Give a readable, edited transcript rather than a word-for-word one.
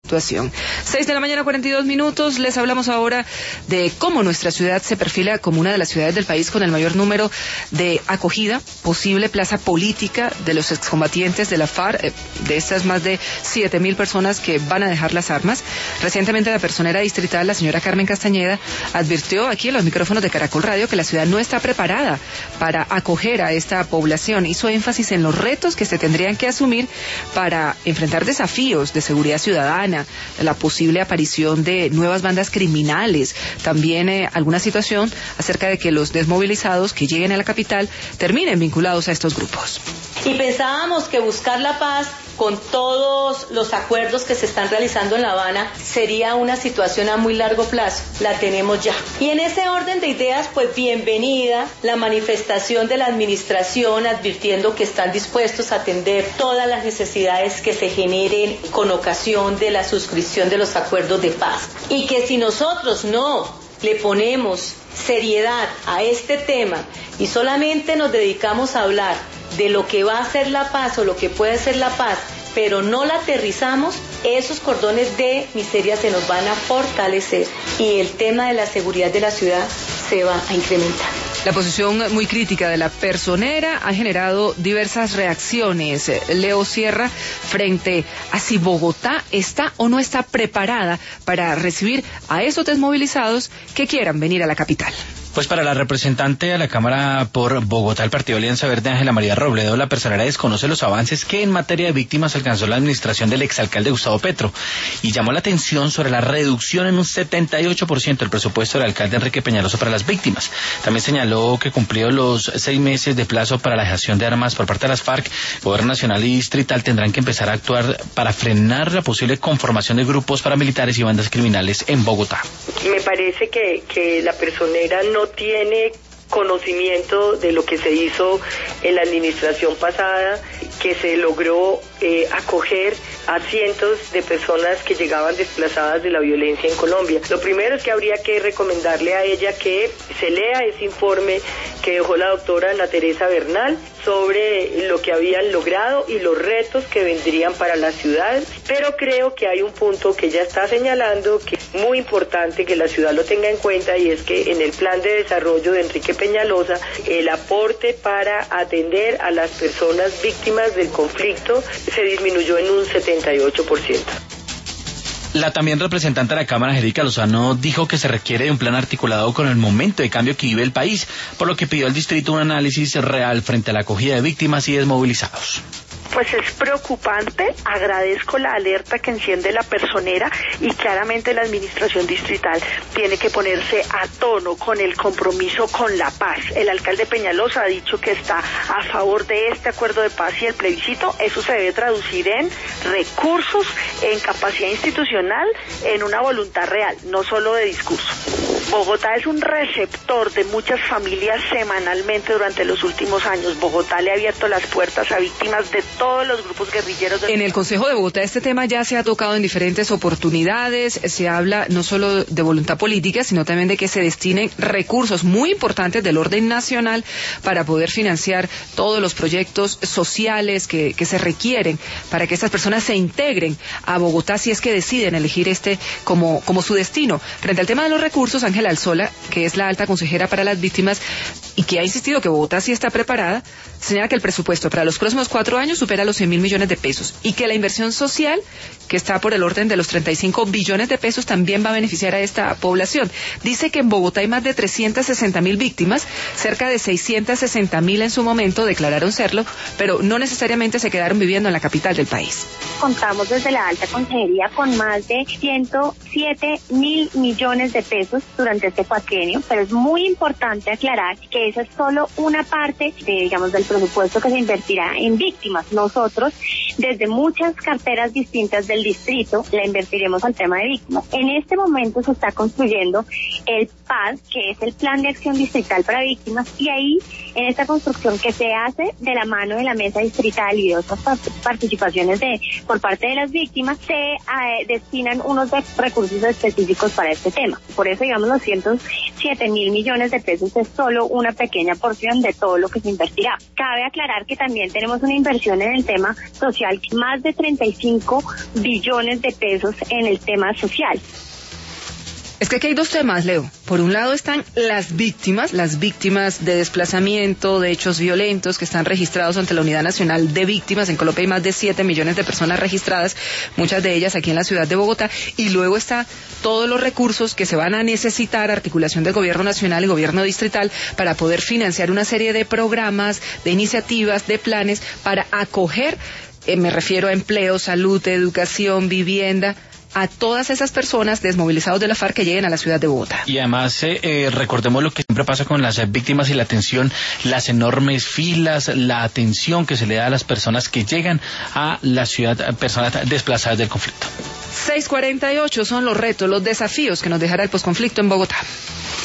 situación. 6:42 a.m. Les hablamos ahora de cómo nuestra ciudad se perfila como una de las ciudades del país con el mayor número de acogida, posible plaza política de los excombatientes de la FARC, de estas más de 7.000 personas que van a dejar las armas. Recientemente la personera distrital, la señora Carmen Castañeda, advirtió aquí en los micrófonos de Caracol Radio que la ciudad no está preparada para acoger a esta población. Hizo énfasis en los retos que se tendrían que asumir para enfrentar desafíos de seguridad ciudadana, la posible aparición de nuevas bandas criminales, también alguna situación acerca de que los desmovilizados que lleguen a la capital terminen vinculados a estos grupos. Y pensábamos que buscar la paz con todos los acuerdos que se están realizando en La Habana sería una situación a muy largo plazo. La tenemos ya. Y en ese orden de ideas, pues bienvenida la manifestación de la administración advirtiendo que están dispuestos a atender todas las necesidades que se generen con ocasión de la suscripción de los acuerdos de paz. Y que si nosotros no le ponemos seriedad a este tema y solamente nos dedicamos a hablar de lo que va a ser la paz o lo que puede ser la paz, pero no la aterrizamos, esos cordones de miseria se nos van a fortalecer y el tema de la seguridad de la ciudad se va a incrementar. La posición muy crítica de la personera ha generado diversas reacciones. Leo Sierra, frente a si Bogotá está o no está preparada para recibir a esos desmovilizados que quieran venir a la capital. Pues para la representante a la Cámara por Bogotá, el Partido Alianza Verde, Ángela María Robledo, la personera desconoce los avances que en materia de víctimas alcanzó la administración del exalcalde Gustavo Petro y llamó la atención sobre la reducción en un 78% del presupuesto del alcalde Enrique Peñalosa para las víctimas. También señaló que cumplidos los 6 meses de plazo para la dejación de armas por parte de las FARC, el Gobierno Nacional y Distrital tendrán que empezar a actuar para frenar la posible conformación de grupos paramilitares y bandas criminales en Bogotá. Me parece que la personera no tiene conocimiento de lo que se hizo en la administración pasada, que se logró acoger a cientos de personas que llegaban desplazadas de la violencia en Colombia. Lo primero es que habría que recomendarle a ella que se lea ese informe que dejó la doctora Ana Teresa Bernal sobre lo que habían logrado y los retos que vendrían para la ciudad, pero creo que hay un punto que ella está señalando que es muy importante que la ciudad lo tenga en cuenta, y es que en el plan de desarrollo de Enrique Peñalosa, el aporte para atender a las personas víctimas del conflicto se disminuyó en un 78%. La también representante de la Cámara, Angélica Lozano, dijo que se requiere de un plan articulado con el momento de cambio que vive el país, por lo que pidió al distrito un análisis real frente a la acogida de víctimas y desmovilizados. Pues es preocupante, agradezco la alerta que enciende la personera y claramente la administración distrital tiene que ponerse a tono con el compromiso con la paz. El alcalde Peñalosa ha dicho que está a favor de este acuerdo de paz y el plebiscito. Eso se debe traducir en recursos, en capacidad institucional, en una voluntad real, no solo de discurso. Bogotá es un receptor de muchas familias semanalmente durante los últimos años. Bogotá le ha abierto las puertas a víctimas de todos los grupos guerrilleros. En el Consejo de Bogotá este tema ya se ha tocado en diferentes oportunidades. Se habla no solo de voluntad política, sino también de que se destinen recursos muy importantes del orden nacional para poder financiar todos los proyectos sociales que se requieren para que estas personas se integren a Bogotá si es que deciden elegir este como su destino. Frente al tema de los recursos, Ángela Alzola, que es la alta consejera para las víctimas y que ha insistido que Bogotá sí está preparada, señala que el presupuesto para los próximos 4 años supera los 100.000 millones de pesos y que la inversión social, que está por el orden de los 35 billones de pesos, también va a beneficiar a esta población. Dice que en Bogotá hay más de 360.000 víctimas, cerca de 660.000 en su momento declararon serlo, pero no necesariamente se quedaron viviendo en la capital del país. Contamos desde la alta consejería con más de 107.000 millones de pesos durante este cuatrienio, pero es muy importante aclarar que esa es solo una parte del presupuesto que se invertirá en víctimas. Nosotros, desde muchas carteras distintas del distrito, la invertiremos al tema de víctimas. En este momento se está construyendo el PAD, que es el Plan de Acción Distrital para Víctimas, y ahí en esta construcción que se hace de la mano de la mesa distrital y de otras participaciones por parte de las víctimas, se destinan unos recursos específicos para este tema. Por eso, digamos, los 107 mil millones de pesos es solo una pequeña porción de todo lo que se invertirá. Cabe aclarar que también tenemos una inversión en el tema social, más de 35 billones de pesos en el tema social. Es que aquí hay dos temas, Leo. Por un lado están las víctimas de desplazamiento, de hechos violentos que están registrados ante la Unidad Nacional de Víctimas. En Colombia hay más de 7 millones de personas registradas, muchas de ellas aquí en la ciudad de Bogotá. Y luego está todos los recursos que se van a necesitar, articulación del gobierno nacional y gobierno distrital, para poder financiar una serie de programas, de iniciativas, de planes para acoger, me refiero a empleo, salud, educación, vivienda, a todas esas personas desmovilizados de la FARC que lleguen a la ciudad de Bogotá. Y además recordemos lo que siempre pasa con las víctimas y la atención, las enormes filas, la atención que se le da a las personas que llegan a la ciudad, personas desplazadas del conflicto. 6:48 son los retos, los desafíos que nos dejará el posconflicto en Bogotá.